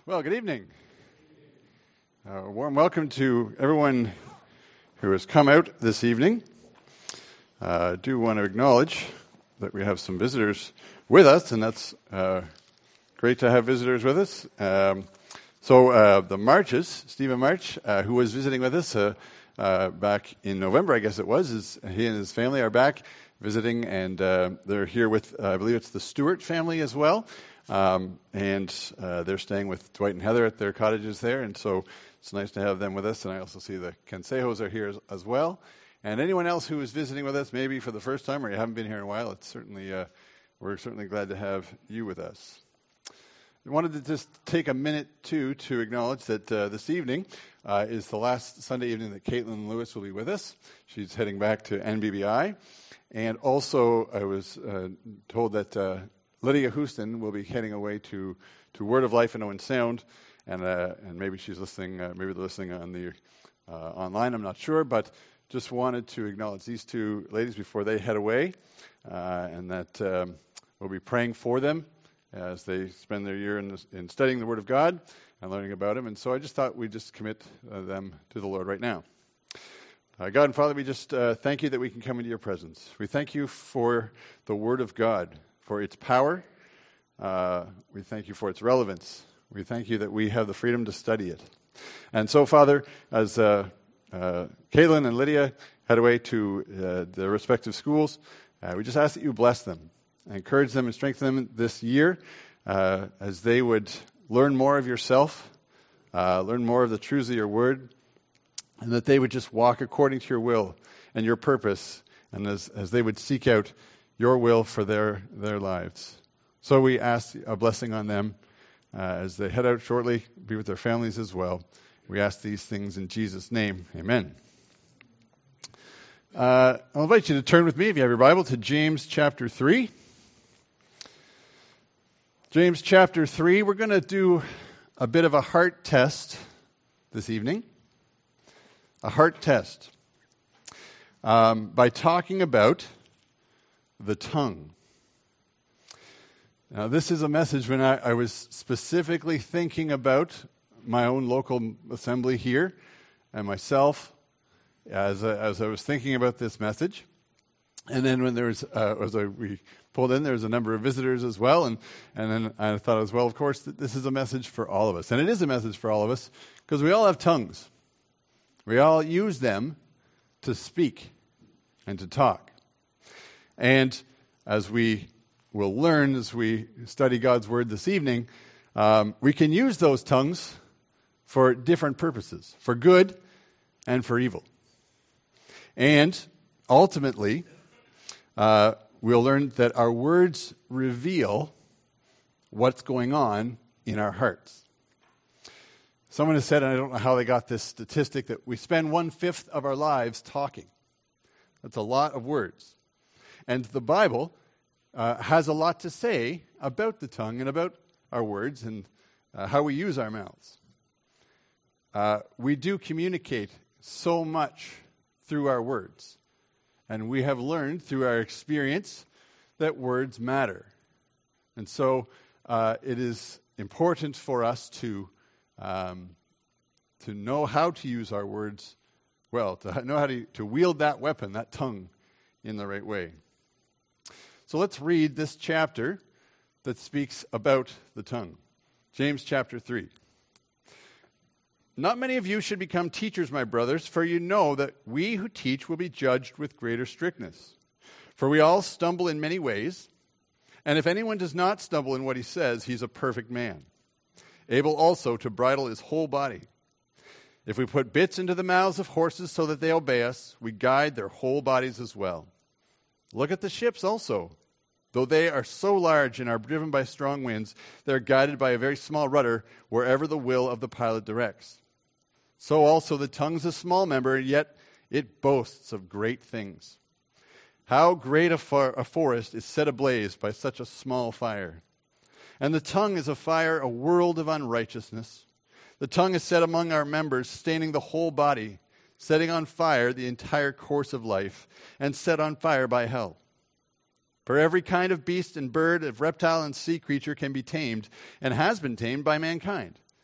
Well, good evening. A warm welcome to everyone who has come out this evening. I do want to acknowledge that we have some visitors with us, and that's great to have visitors with us. The Marches, Stephen March, who was visiting with us back in November, I guess it was, he and his family are back visiting, and they're here with, I believe it's the Stewart family as well. They're staying with Dwight and Heather at their cottages there, and so it's nice to have them with us. And I also see the Cansejos are here as well. And anyone else who is visiting with us, maybe for the first time or you haven't been here in a while, it's certainly we're certainly glad to have you with us. I wanted to just take a minute, too, to acknowledge that this evening is the last Sunday evening that Caitlin Lewis will be with us. She's heading back to NBBI. And also, I was told that Lydia Houston will be heading away to Word of Life in Owen Sound, and maybe she's listening. Maybe they're listening on the online. I'm not sure, but just wanted to acknowledge these two ladies before they head away, and that we'll be praying for them as they spend their year in studying the Word of God and learning about Him. And so I just thought we'd just commit them to the Lord right now. God and Father, we just thank you that we can come into your presence. We thank you for the Word of God, for its power. We thank you for its relevance. We thank you that we have the freedom to study it. And so, Father, as Caitlin and Lydia head away to their respective schools, we just ask that you bless them, encourage them and strengthen them this year as they would learn more of yourself, learn more of the truths of your word, and that they would just walk according to your will and your purpose, and as they would seek out your will for their lives. So we ask a blessing on them as they head out shortly, be with their families as well. We ask these things in Jesus' name. Amen. I'll invite you to turn with me, if you have your Bible, to James chapter 3. James chapter 3, we're going to do a bit of a heart test this evening. A heart test by talking about the tongue. Now, this is a message when I was specifically thinking about my own local assembly here and myself as I was thinking about this message. And then when there was, we pulled in, there was a number of visitors as well. And then I thought as well, of course, that this is a message for all of us. And it is a message for all of us because we all have tongues. We all use them to speak and to talk. And as we will learn as we study God's Word this evening, we can use those tongues for different purposes, for good and for evil. And ultimately, we'll learn that our words reveal what's going on in our hearts. Someone has said, and I don't know how they got this statistic, that we spend 1/5 of our lives talking. That's a lot of words. And the Bible has a lot to say about the tongue and about our words and how we use our mouths. We do communicate so much through our words. And we have learned through our experience that words matter. And so it is important for us to know how to use our words well, to know how to wield that weapon, that tongue, in the right way. So let's read this chapter that speaks about the tongue. James chapter 3. Not many of you should become teachers, my brothers, for you know that we who teach will be judged with greater strictness. For we all stumble in many ways, and if anyone does not stumble in what he says, he's a perfect man, able also to bridle his whole body. If we put bits into the mouths of horses so that they obey us, we guide their whole bodies as well. Look at the ships also. Though they are so large and are driven by strong winds, they are guided by a very small rudder wherever the will of the pilot directs. So also the tongue is a small member, and yet it boasts of great things. How great a forest is set ablaze by such a small fire. And the tongue is a fire, a world of unrighteousness. The tongue is set among our members, staining the whole body, setting on fire the entire course of life, and set on fire by hell. For every kind of beast and bird, of reptile and sea creature can be tamed, and has been tamed by mankind.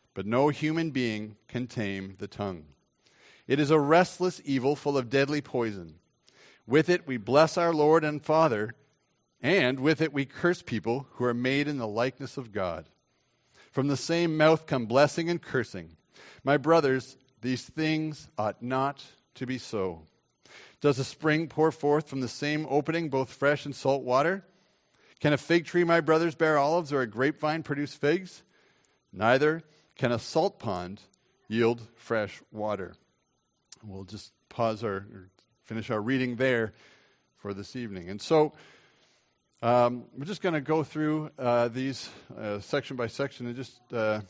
but no human being can tame the tongue. It is a restless evil full of deadly poison. With it we bless our Lord and Father, and with it we curse people who are made in the likeness of God. From the same mouth come blessing and cursing. My brothers, these things ought not to be so. Does a spring pour forth from the same opening both fresh and salt water? Can a fig tree, my brothers, bear olives, or a grapevine produce figs? Neither can a salt pond yield fresh water. We'll just finish our reading there for this evening. And so we're just going to go through these section by section and just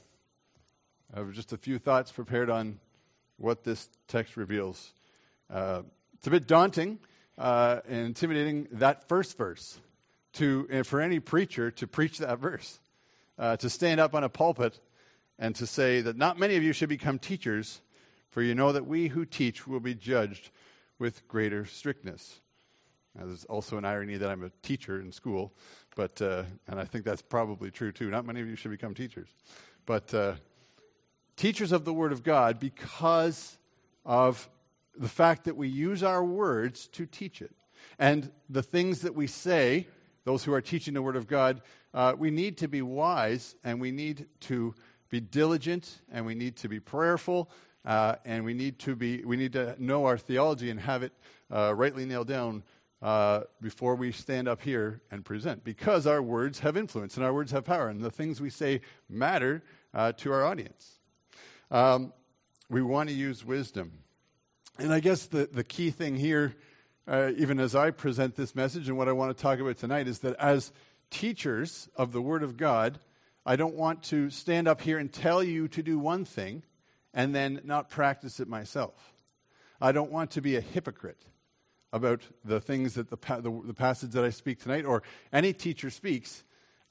have just a few thoughts prepared on what this text reveals. It's a bit daunting and intimidating, that first verse, for any preacher to preach that verse, to stand up on a pulpit and to say that not many of you should become teachers, for you know that we who teach will be judged with greater strictness. Now, there's also an irony that I'm a teacher in school, but and I think that's probably true too. Not many of you should become teachers, but teachers of the Word of God, because of the fact that we use our words to teach it. And the things that we say, those who are teaching the Word of God, we need to be wise, and we need to be diligent, and we need to be prayerful, and we need to know our theology and have it rightly nailed down before we stand up here and present, because our words have influence and our words have power, and the things we say matter to our audience. We want to use wisdom. And I guess the key thing here, even as I present this message and what I want to talk about tonight, is that as teachers of the Word of God, I don't want to stand up here and tell you to do one thing and then not practice it myself. I don't want to be a hypocrite about the things that the passage that I speak tonight, or any teacher speaks.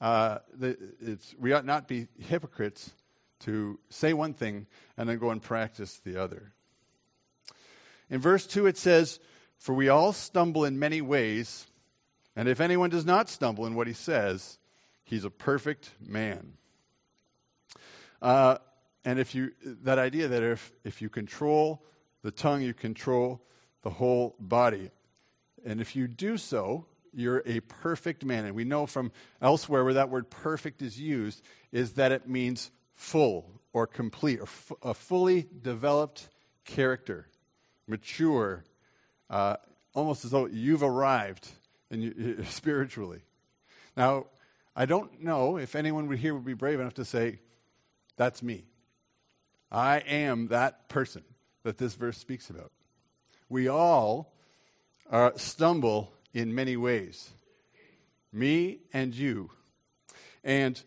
We ought not be hypocrites to say one thing and then go and practice the other. In verse 2 it says, "For we all stumble in many ways, and if anyone does not stumble in what he says, he's a perfect man." And that idea that if you control the tongue, you control the whole body. And if you do so, you're a perfect man. And we know from elsewhere where that word perfect is used, is that it means full or complete, or a fully developed character, mature, almost as though you've arrived spiritually. Now, I don't know if anyone would be brave enough to say, that's me. I am that person that this verse speaks about. We all stumble in many ways. Me and you. And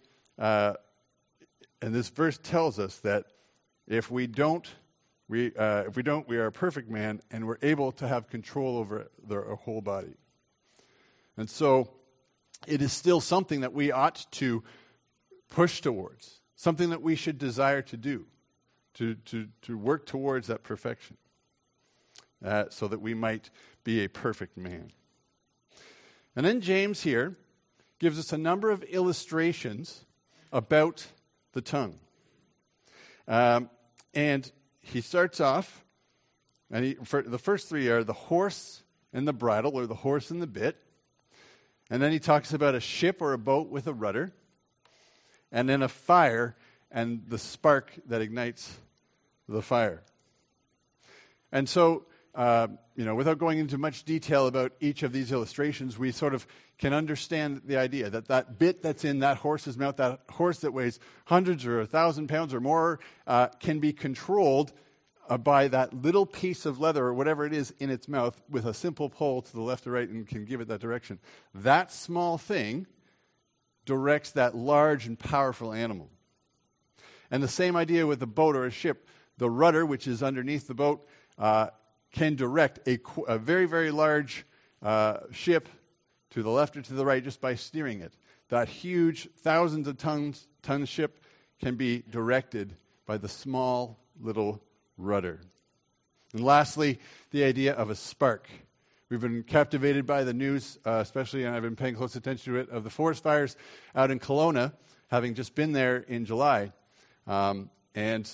this verse tells us that if we don't, we are a perfect man, and we're able to have control over our whole body. And so it is still something that we ought to push towards, something that we should desire to do, to work towards that perfection, so that we might be a perfect man. And then James here gives us a number of illustrations about the tongue. And he starts off, and the first three are the horse and the bridle, or the horse and the bit. And then he talks about a ship or a boat with a rudder. And then a fire and the spark that ignites the fire. And so, without going into much detail about each of these illustrations, we sort of can understand the idea that bit that's in that horse's mouth, that horse that weighs hundreds or 1,000 pounds or more, can be controlled by that little piece of leather or whatever it is in its mouth with a simple pull to the left or right and can give it that direction. That small thing directs that large and powerful animal. And the same idea with a boat or a ship. The rudder, which is underneath the boat, can direct a very, very large ship to the left or to the right just by steering it. That huge, thousands of ton ship can be directed by the small little rudder. And lastly, the idea of a spark. We've been captivated by the news, especially, and I've been paying close attention to it, of the forest fires out in Kelowna, having just been there in July. And,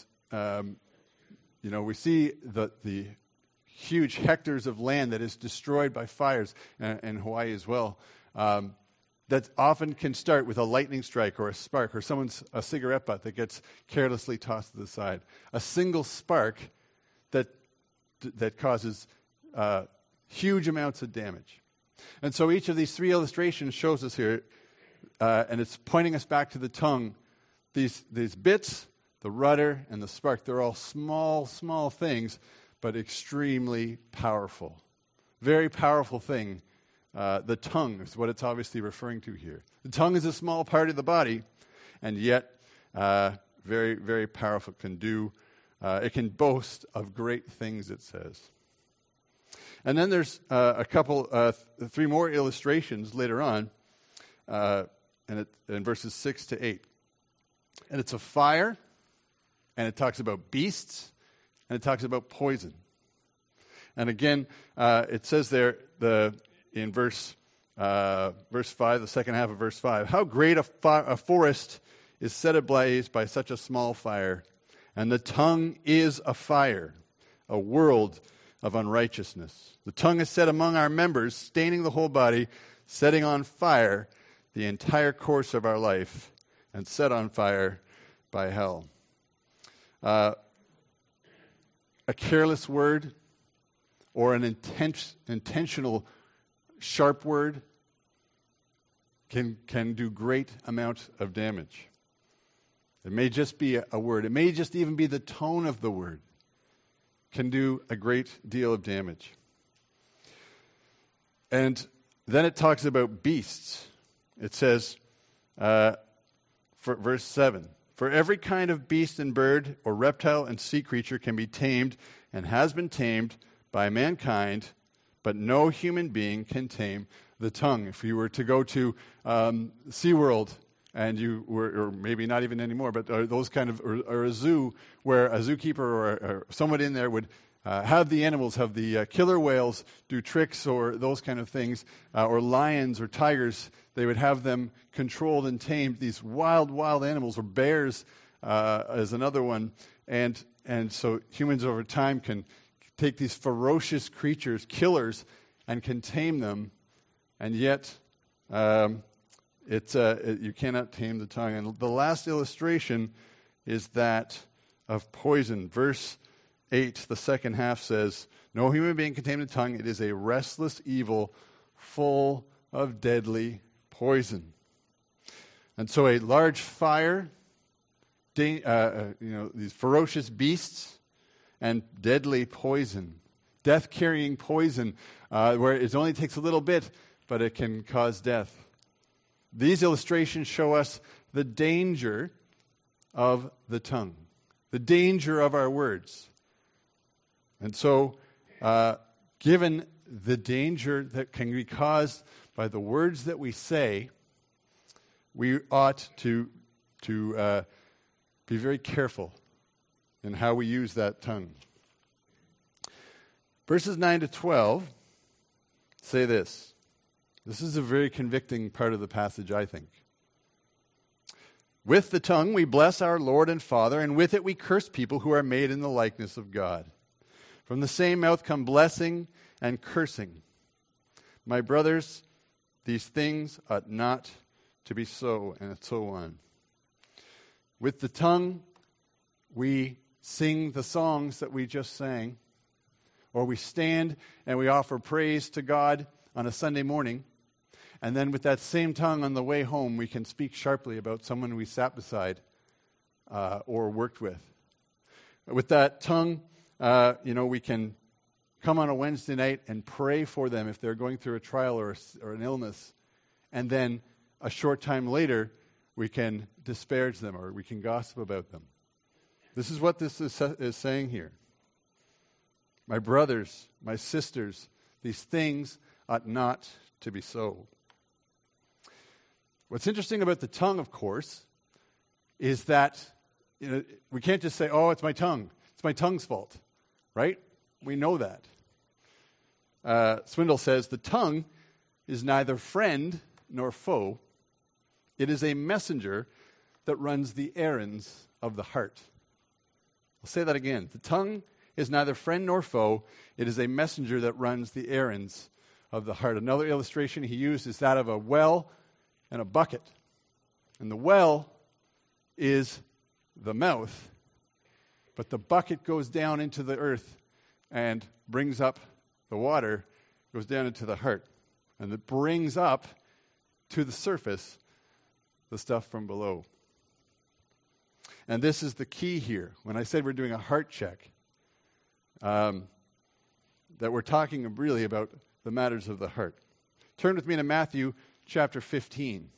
we see the huge hectares of land that is destroyed by fires in Hawaii as well. That often can start with a lightning strike or a spark or a cigarette butt that gets carelessly tossed to the side. A single spark that causes huge amounts of damage. And so each of these three illustrations shows us here, and it's pointing us back to the tongue. These bits, the rudder and the spark, they're all small, small things, but extremely powerful. Very powerful thing. The tongue is what it's obviously referring to here. The tongue is a small part of the body, and yet very, very powerful. It can boast of great things, it says. And then there's three more illustrations later on, in verses 6 to 8. And it's a fire, and it talks about beasts, and it talks about poison. And again, it says there in verse 5, the second half of verse 5, how great a forest is set ablaze by such a small fire, and the tongue is a fire, a world of unrighteousness. The tongue is set among our members, staining the whole body, setting on fire the entire course of our life, and set on fire by hell. A careless word or an intentional sharp word can do great amount of damage. It may just be a word. It may just even be the tone of the word. Can do a great deal of damage. And then it talks about beasts. It says, for verse 7, for every kind of beast and bird or reptile and sea creature can be tamed and has been tamed by mankind, but no human being can tame the tongue. If you were to go to SeaWorld, and you were, or maybe not even anymore, but those kind of, or a zoo where a zookeeper or someone in there would have the animals, have the killer whales do tricks or those kind of things, or lions or tigers, they would have them controlled and tamed, these wild animals, or bears as another one. And so humans over time can take these ferocious creatures, killers, and can tame them, and yet you cannot tame the tongue. And the last illustration is that of poison. Verse 8, the second half says, no human being can tame the tongue. It is a restless evil full of deadly poison. And so a large fire, these ferocious beasts, and deadly poison, death-carrying poison, where it only takes a little bit, but it can cause death. These illustrations show us the danger of the tongue, the danger of our words. And so, given the danger that can be caused by the words that we say, we ought to be very careful in how we use that tongue. Verses 9 to 12 say this. This is a very convicting part of the passage, I think. With the tongue we bless our Lord and Father, and with it we curse people who are made in the likeness of God. From the same mouth come blessing and cursing. My brothers, these things ought not to be so, and so on. With the tongue we sing the songs that we just sang, or we stand and we offer praise to God on a Sunday morning. And then with that same tongue on the way home, we can speak sharply about someone we sat beside or worked with. With that tongue, we can come on a Wednesday night and pray for them if they're going through a trial or an illness. And then a short time later, we can disparage them or we can gossip about them. This is what this is saying here. My brothers, my sisters, these things ought not to be so. What's interesting about the tongue, of course, is that we can't just say, oh, it's my tongue. It's my tongue's fault, right? We know that. Swindoll says, the tongue is neither friend nor foe. It is a messenger that runs the errands of the heart. I'll say that again. The tongue is neither friend nor foe. It is a messenger that runs the errands of the heart. Another illustration he used is that of a well and a bucket. And the well is the mouth, but the bucket goes down into the earth and brings up the water, goes down into the heart. And it brings up to the surface the stuff from below. And this is the key here. When I said we're doing a heart check, that we're talking really about the matters of the heart. Turn with me to Matthew chapter 15.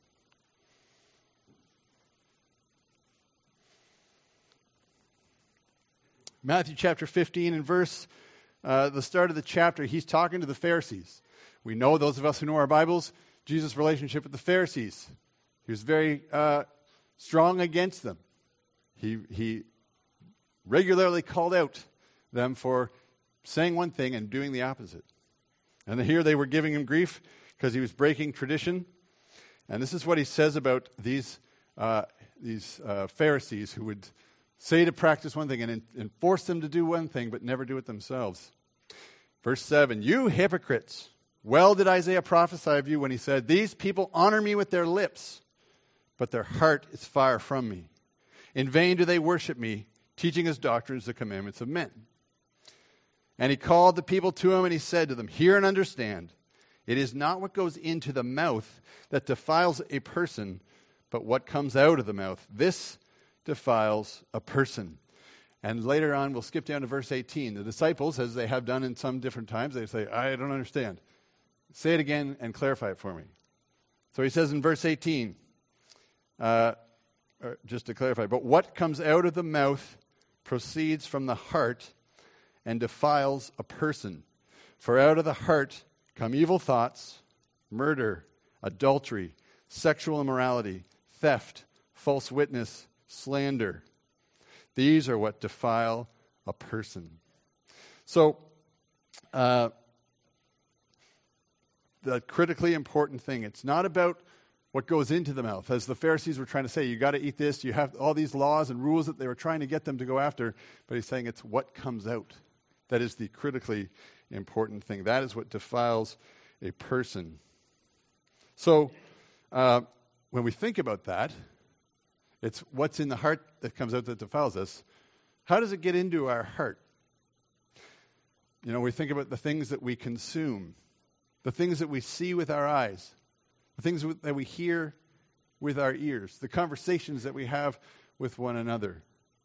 Matthew chapter 15 and verse, the start of the chapter, he's talking to the Pharisees. We know, those of us who know our Bibles, Jesus' relationship with the Pharisees. He was very strong against them. He regularly called out them for saying one thing and doing the opposite. And here they were giving him grief because he was breaking tradition. And this is what he says about these Pharisees who would say to practice one thing and force them to do one thing but never do it themselves. Verse 7, "You hypocrites, well did Isaiah prophesy of you when he said, 'These people honor me with their lips, but their heart is far from me. In vain do they worship me, teaching as doctrines the commandments of men.' And he called the people to him, and he said to them, 'Hear and understand. It is not what goes into the mouth that defiles a person, but what comes out of the mouth. This defiles a person.'" And later on, we'll skip down to verse 18. The disciples, as they have done in some different times, they say, "I don't understand. Say it again and clarify it for me." So he says in verse 18, just to clarify, "But what comes out of the mouth proceeds from the heart and defiles a person. For out of the heart come evil thoughts, murder, adultery, sexual immorality, theft, false witness, slander. These are what defile a person." So, the critically important thing, it's not about what goes into the mouth. As the Pharisees were trying to say, you got to eat this, you have all these laws and rules that they were trying to get them to go after, but he's saying it's what comes out. That is the critically important thing. That is what defiles a person. So, when we think about that, it's what's in the heart that comes out that defiles us. How does it get into our heart? You know, we think about the things that we consume, the things that we see with our eyes, the things that we hear with our ears, the conversations that we have with one another.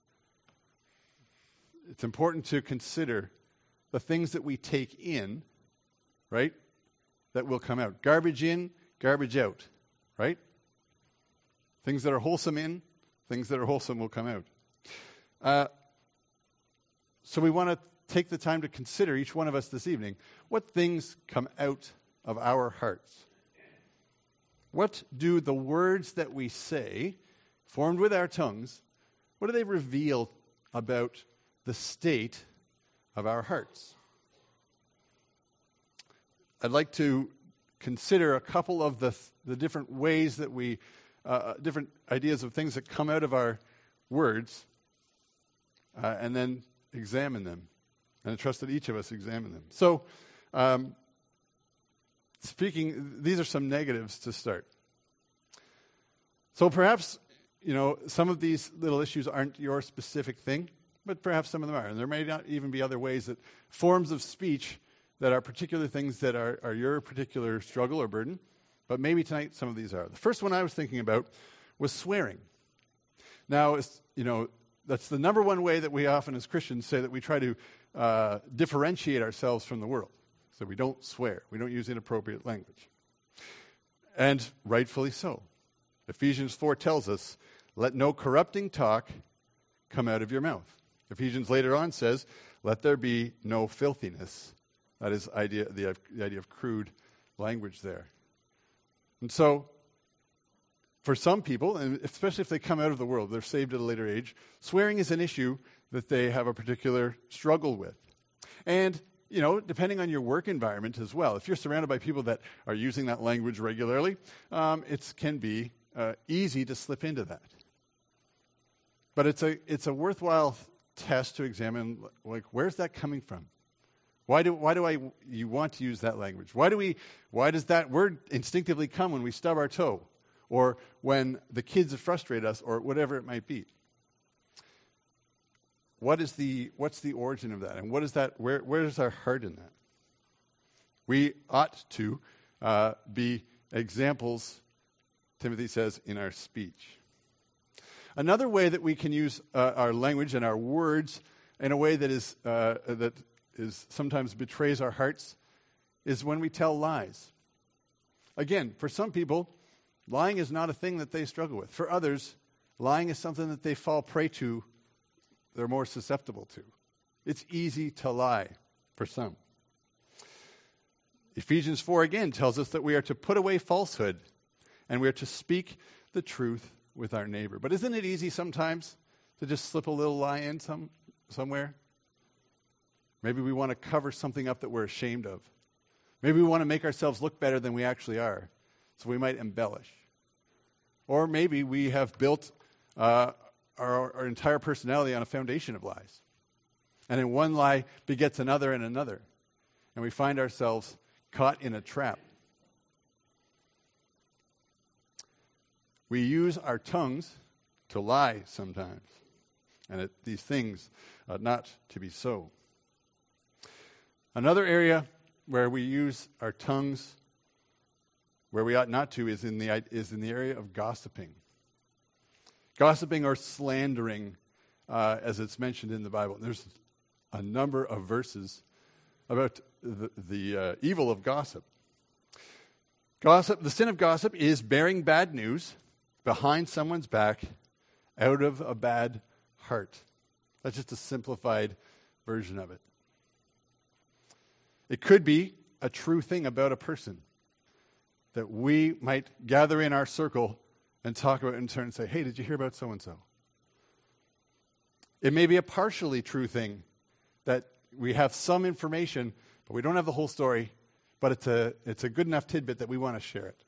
It's important to consider the things that we take in, right, that will come out. Garbage in, garbage out, right? Things that are wholesome in, things that are wholesome will come out. So we want to take the time to consider, each one of us this evening, what things come out of our hearts. What do the words that we say, formed with our tongues, what do they reveal about the state of our hearts? I'd like to consider a couple of the different ways that we, different ideas of things that come out of our words, and then examine them. And I trust that each of us examine them. So, these are some negatives to start. So perhaps, some of these little issues aren't your specific thing, but perhaps some of them are. And there may not even be other ways that forms of speech that are particular things that are your particular struggle or burden, but maybe tonight some of these are. The first one I was thinking about was swearing. Now, that's the number one way that we often as Christians say that we try to differentiate ourselves from the world. So we don't swear. We don't use inappropriate language. And rightfully so. Ephesians 4 tells us, "Let no corrupting talk come out of your mouth." Ephesians later on says, "Let there be no filthiness." That is the idea of crude language there. And so, for some people, and especially if they come out of the world, they're saved at a later age, swearing is an issue that they have a particular struggle with. And, depending on your work environment as well, if you're surrounded by people that are using that language regularly, it can be easy to slip into that. But it's a worthwhile test to examine, like, where's that coming from? Why do you want to use that language? Why does that word instinctively come when we stub our toe, or when the kids frustrate us, or whatever it might be? What's the origin of that, and what is that? Where is our heart in that? We ought to be examples, Timothy says, in our speech. Another way that we can use our language and our words in a way that is sometimes betrays our hearts is when we tell lies. Again, for some people, lying is not a thing that they struggle with. For others, lying is something that they fall prey to, they're more susceptible to. It's easy to lie for some. Ephesians 4 again tells us that we are to put away falsehood and we are to speak the truth with our neighbor. But isn't it easy sometimes to just slip a little lie in somewhere? Maybe we want to cover something up that we're ashamed of. Maybe we want to make ourselves look better than we actually are, so we might embellish. Or maybe we have built our entire personality on a foundation of lies. And then one lie begets another and another. And we find ourselves caught in a trap. We use our tongues to lie sometimes. And these things ought not to be so. Another area where we use our tongues where we ought not to is in the area of gossiping. Gossiping or slandering, as it's mentioned in the Bible. There's a number of verses about the evil of gossip. The sin of gossip is bearing bad news behind someone's back out of a bad heart. That's just a simplified version of it. It could be a true thing about a person that we might gather in our circle and talk about in turn and say, hey, did you hear about so-and-so? It may be a partially true thing that we have some information, but we don't have the whole story, but it's a good enough tidbit that we want to share it.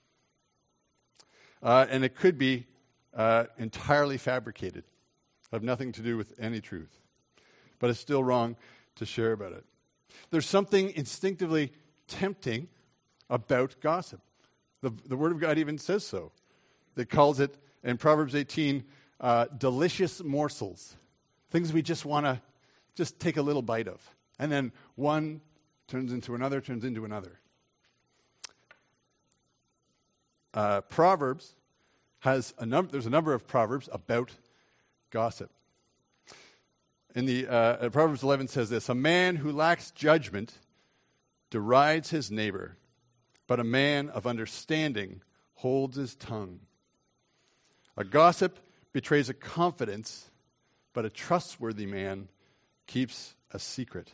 And it could be entirely fabricated, have nothing to do with any truth. But it's still wrong to share about it. There's something instinctively tempting about gossip. The Word of God even says so. It calls it, in Proverbs 18, delicious morsels. Things we just want to just take a little bite of. And then one turns into another, turns into another. Proverbs has there's a number of proverbs about gossip. In the Proverbs 11 says this: a man who lacks judgment derides his neighbor, but a man of understanding holds his tongue. A gossip betrays a confidence, but a trustworthy man keeps a secret.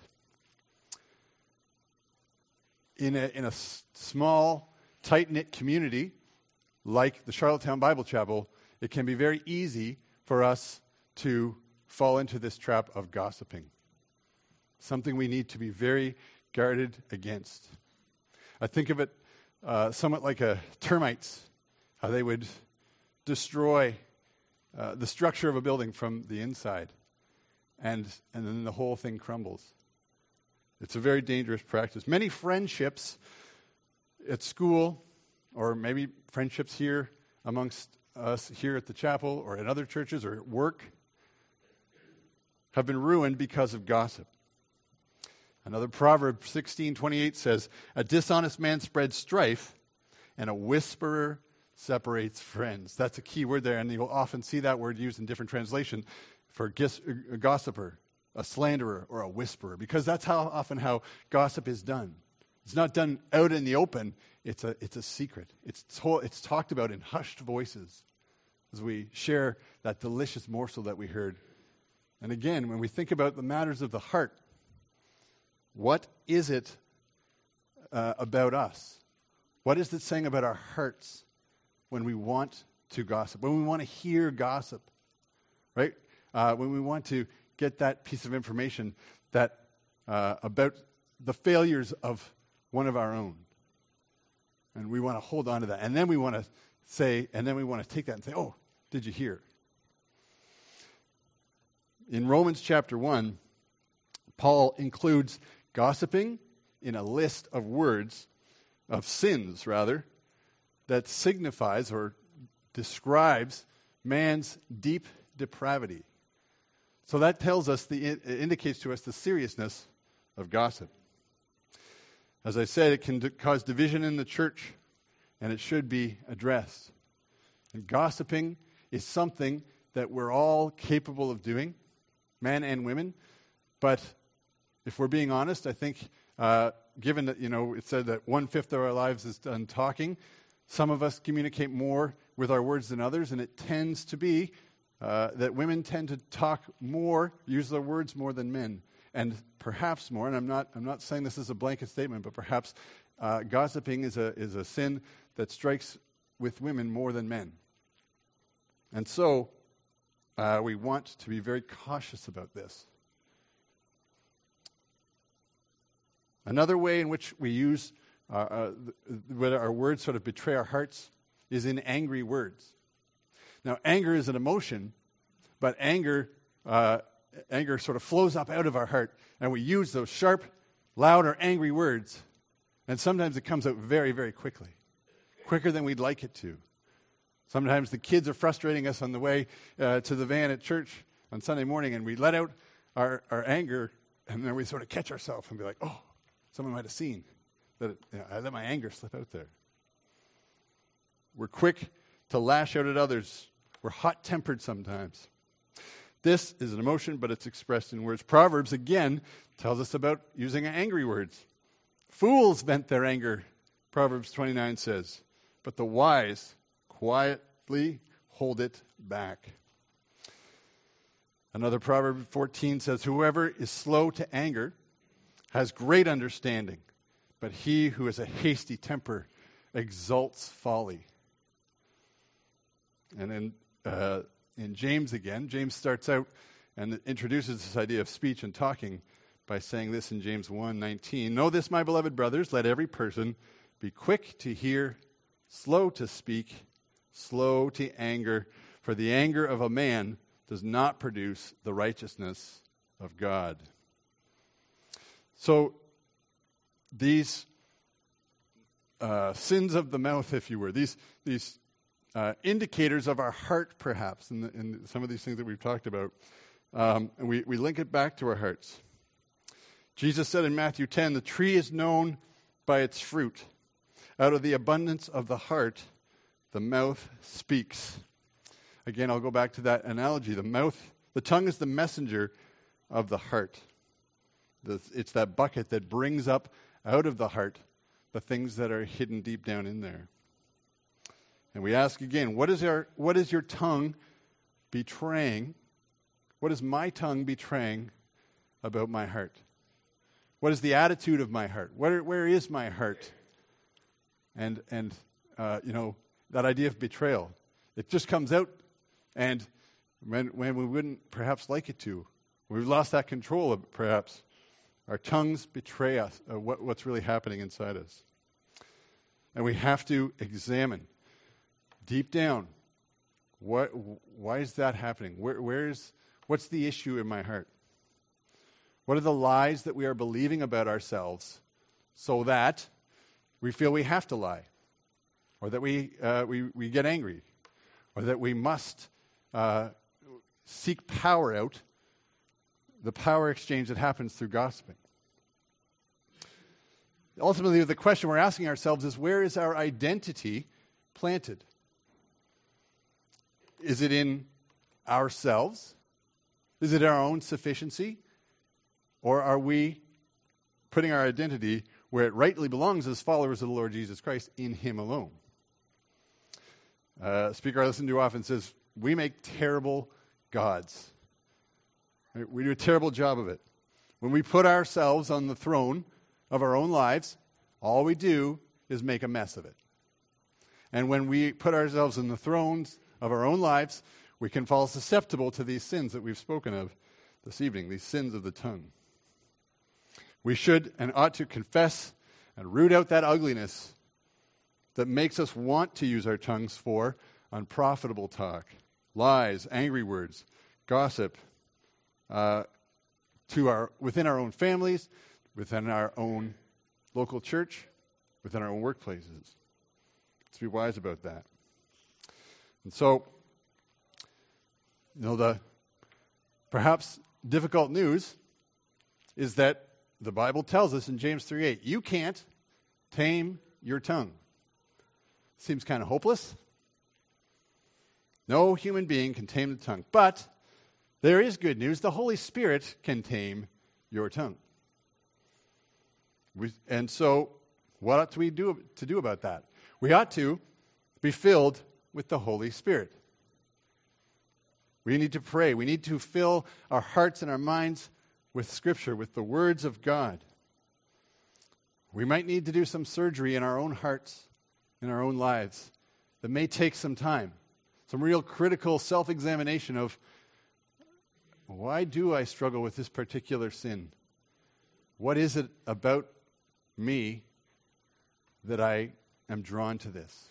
In a small, tight-knit community like the Charlottetown Bible Chapel, it can be very easy for us to fall into this trap of gossiping. Something we need to be very guarded against. I think of it somewhat like termites, how they would destroy the structure of a building from the inside, and then the whole thing crumbles. It's a very dangerous practice. Many friendships at school, or maybe friendships here amongst us here at the chapel or in other churches or at work, have been ruined because of gossip. Another proverb, 16:28, says, a dishonest man spreads strife, and a whisperer separates friends. That's a key word there, and you'll often see that word used in different translations for a gossiper, a slanderer, or a whisperer, because that's how gossip is done. It's not done out in the open. It's a secret. It's talked about in hushed voices as we share that delicious morsel that we heard. And again, when we think about the matters of the heart, what is it about us? What is it saying about our hearts when we want to gossip, when we want to hear gossip, right? When we want to get that piece of information that about the failures of one of our own. And we want to hold on to that. And then we want to take that and say, oh, did you hear? In Romans chapter 1, Paul includes gossiping in a list of words, of sins rather, that signifies or describes man's deep depravity. So that tells us, it indicates to us the seriousness of gossip. As I said, it can cause division in the church, and it should be addressed. And gossiping is something that we're all capable of doing, men and women. But if we're being honest, I think, given that, it said that 1/5 of our lives is done talking, some of us communicate more with our words than others, and it tends to be that women tend to talk more, use their words more than men. And perhaps more, and I'm not saying this is a blanket statement, but perhaps gossiping is a sin that strikes with women more than men. And so we want to be very cautious about this. Another way in which we use where our words sort of betray our hearts is in angry words. Now, anger is an emotion, but anger sort of flows up out of our heart, and we use those sharp, loud, or angry words, and sometimes it comes out very, very quickly, quicker than we'd like it to. Sometimes the kids are frustrating us on the way to the van at church on Sunday morning, and we let out our anger, and then we sort of catch ourselves and be like, oh, someone might have seen that I let my anger slip out there. We're quick to lash out at others. We're hot-tempered sometimes. This is an emotion, but it's expressed in words. Proverbs, again, tells us about using angry words. Fools vent their anger, Proverbs 29 says, but the wise quietly hold it back. Another Proverb 14 says, whoever is slow to anger has great understanding, but he who has a hasty temper exalts folly. And in James again, James starts out and introduces this idea of speech and talking by saying this in James 1:19. Know this, my beloved brothers, let every person be quick to hear, slow to speak, slow to anger, for the anger of a man does not produce the righteousness of God. So these sins of the mouth, if you were, these indicators of our heart, perhaps, in some of these things that we've talked about, and we link it back to our hearts. Jesus said in Matthew 10, the tree is known by its fruit. Out of the abundance of the heart, the mouth speaks. Again, I'll go back to that analogy. The tongue is the messenger of the heart. It's that bucket that brings up out of the heart the things that are hidden deep down in there. And we ask again, what is your tongue betraying? What is my tongue betraying about my heart? What is the attitude of my heart? Where is my heart? And that idea of betrayal, it just comes out, and when we wouldn't perhaps like it to, we've lost that control of perhaps. Our tongues betray us, what's really happening inside us. And we have to examine deep down, why is that happening? What's the issue in my heart? What are the lies that we are believing about ourselves so that we feel we have to lie? Or that we get angry? Or that we must seek power out, the power exchange that happens through gossiping? Ultimately, the question we're asking ourselves is, where is our identity planted? Is it in ourselves? Is it our own sufficiency? Or are we putting our identity where it rightly belongs as followers of the Lord Jesus Christ, in Him alone? A speaker I listen to often says, we make terrible gods. We do a terrible job of it. When we put ourselves on the throne of our own lives, all we do is make a mess of it. And when we put ourselves in the thrones of our own lives, we can fall susceptible to these sins that we've spoken of this evening, these sins of the tongue. We should and ought to confess and root out that ugliness that makes us want to use our tongues for unprofitable talk, lies, angry words, gossip, within our own families, within our own local church, within our own workplaces. Let's be wise about that. And so, the perhaps difficult news is that the Bible tells us in James 3:8, you can't tame your tongue. Seems kind of hopeless. No human being can tame the tongue. But there is good news. The Holy Spirit can tame your tongue. And so, what ought we do about that? We ought to be filled with the Holy Spirit. We need to pray. We need to fill our hearts and our minds with Scripture, with the words of God. We might need to do some surgery in our own hearts, in our own lives, that may take some time. Some real critical self-examination of, why do I struggle with this particular sin? What is it about me that I am drawn to this?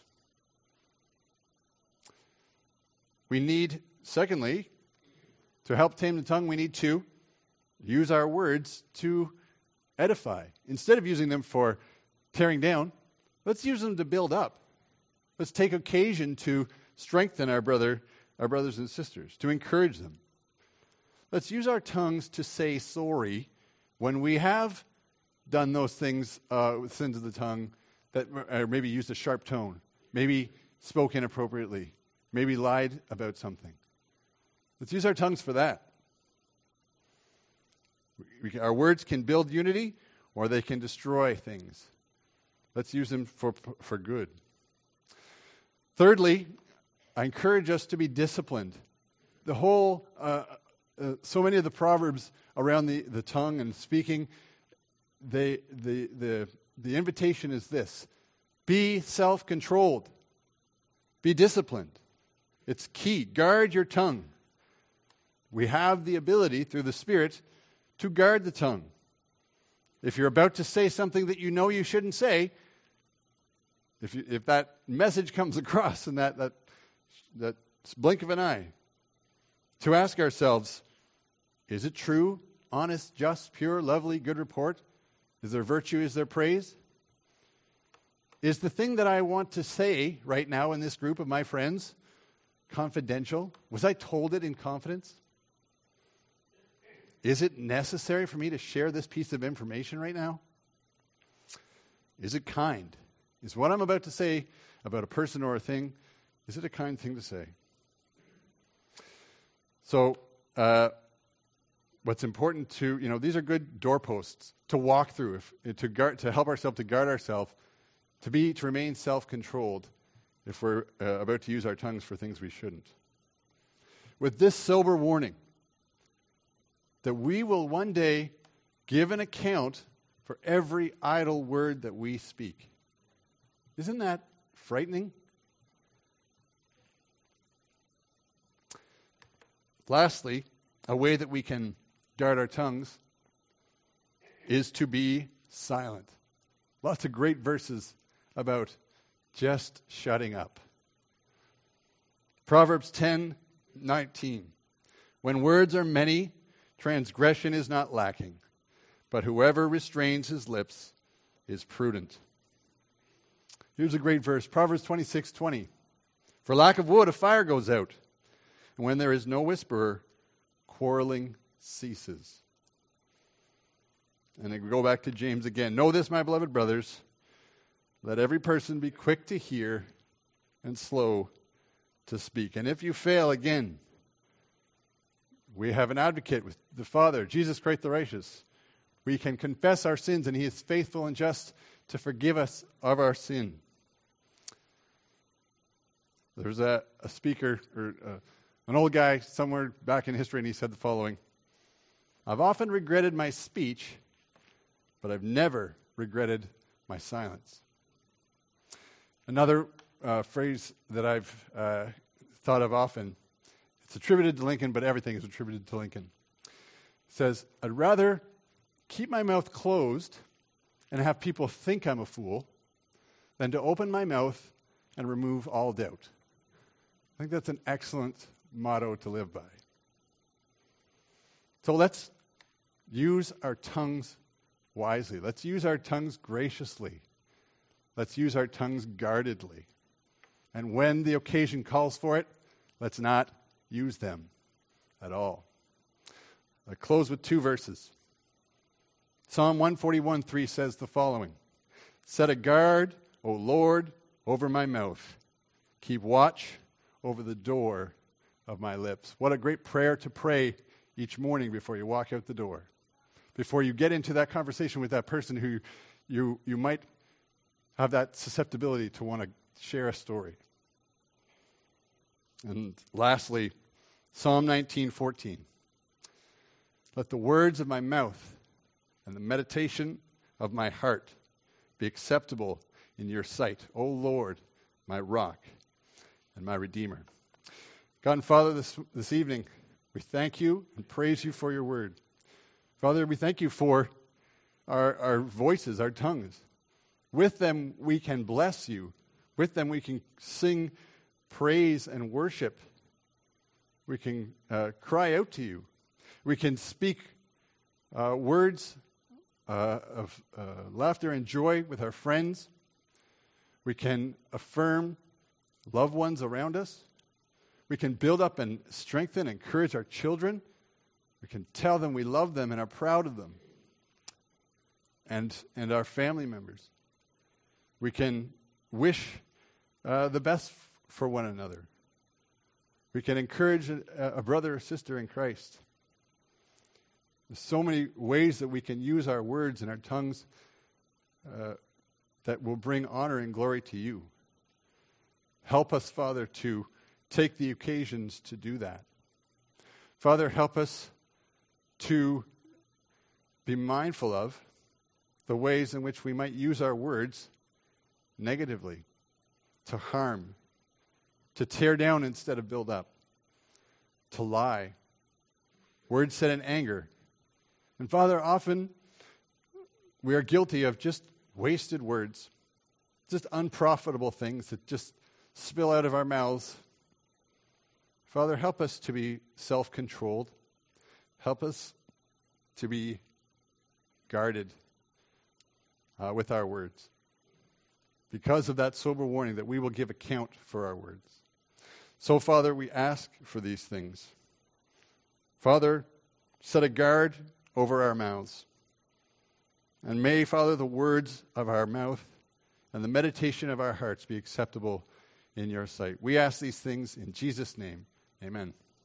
We need, secondly, to help tame the tongue, we need to use our words to edify. Instead of using them for tearing down, let's use them to build up. Let's take occasion to strengthen our brothers and sisters, to encourage them. Let's use our tongues to say sorry when we have done those things with sins of the tongue, that maybe used a sharp tone, maybe spoke inappropriately, maybe lied about something. Let's use our tongues for that. Our words can build unity, or they can destroy things. Let's use them for good. Thirdly, I encourage us to be disciplined. The whole, so many of the proverbs around the tongue and speaking, the invitation is this: be self-controlled, be disciplined. It's key. Guard your tongue. We have the ability through the Spirit to guard the tongue. If you're about to say something that you know you shouldn't say, if that message comes across in that blink of an eye, to ask ourselves, is it true, honest, just, pure, lovely, good report? Is there virtue? Is there praise? Is the thing that I want to say right now in this group of my friends confidential? Was I told it in confidence? Is it necessary for me to share this piece of information right now? Is it kind? Is what I'm about to say about a person or a thing, is it a kind thing to say? So, what's important to, these are good doorposts to walk through, to help ourselves, to guard ourselves, to remain self-controlled if we're about to use our tongues for things we shouldn't. With this sober warning, that we will one day give an account for every idle word that we speak. Isn't that frightening? Lastly, a way that we can guard our tongues is to be silent. Lots of great verses about just shutting up. Proverbs 10:19. When words are many, transgression is not lacking, but whoever restrains his lips is prudent. Here's a great verse, Proverbs 26:20. For lack of wood, a fire goes out, and when there is no whisperer, quarreling ceases. And then we go back to James again. Know this, my beloved brothers, let every person be quick to hear and slow to speak. And if you fail again, we have an advocate with the Father, Jesus Christ the righteous. We can confess our sins, and he is faithful and just to forgive us of our sin. There's a speaker, or an old guy somewhere back in history, and he said the following: I've often regretted my speech, but I've never regretted my silence. Another phrase that I've thought of often, it's attributed to Lincoln, but everything is attributed to Lincoln. It says, I'd rather keep my mouth closed and have people think I'm a fool than to open my mouth and remove all doubt. I think that's an excellent motto to live by. So let's use our tongues wisely. Let's use our tongues graciously. Let's use our tongues guardedly. And when the occasion calls for it, let's not use them at all. I close with 2 verses. Psalm 141:3 says the following: Set a guard, O Lord, over my mouth. Keep watch over the door of my lips. What a great prayer to pray each morning before you walk out the door. Before you get into that conversation with that person who you might have that susceptibility to want to share a story. And lastly, Psalm 19:14. Let the words of my mouth and the meditation of my heart be acceptable in your sight, O Lord, my rock and my redeemer. God and Father, this evening, we thank you and praise you for your word. Father, we thank you for our voices, our tongues. With them we can bless you. With them we can sing praise and worship. We can cry out to you. We can speak words of laughter and joy with our friends. We can affirm loved ones around us. We can build up and strengthen and encourage our children. We can tell them we love them and are proud of them. And our family members. We can wish the best for one another. We can encourage a brother or sister in Christ. There's so many ways that we can use our words and our tongues that will bring honor and glory to you. Help us, Father, to take the occasions to do that. Father, help us to be mindful of the ways in which we might use our words negatively, to harm, to tear down instead of build up, to lie, words said in anger. And Father, often we are guilty of just wasted words, just unprofitable things that just spill out of our mouths. Father, help us to be self-controlled. Help us to be guarded with our words. Because of that sober warning that we will give account for our words. So, Father, we ask for these things. Father, set a guard over our mouths. And may, Father, the words of our mouth and the meditation of our hearts be acceptable in your sight. We ask these things in Jesus' name. Amen.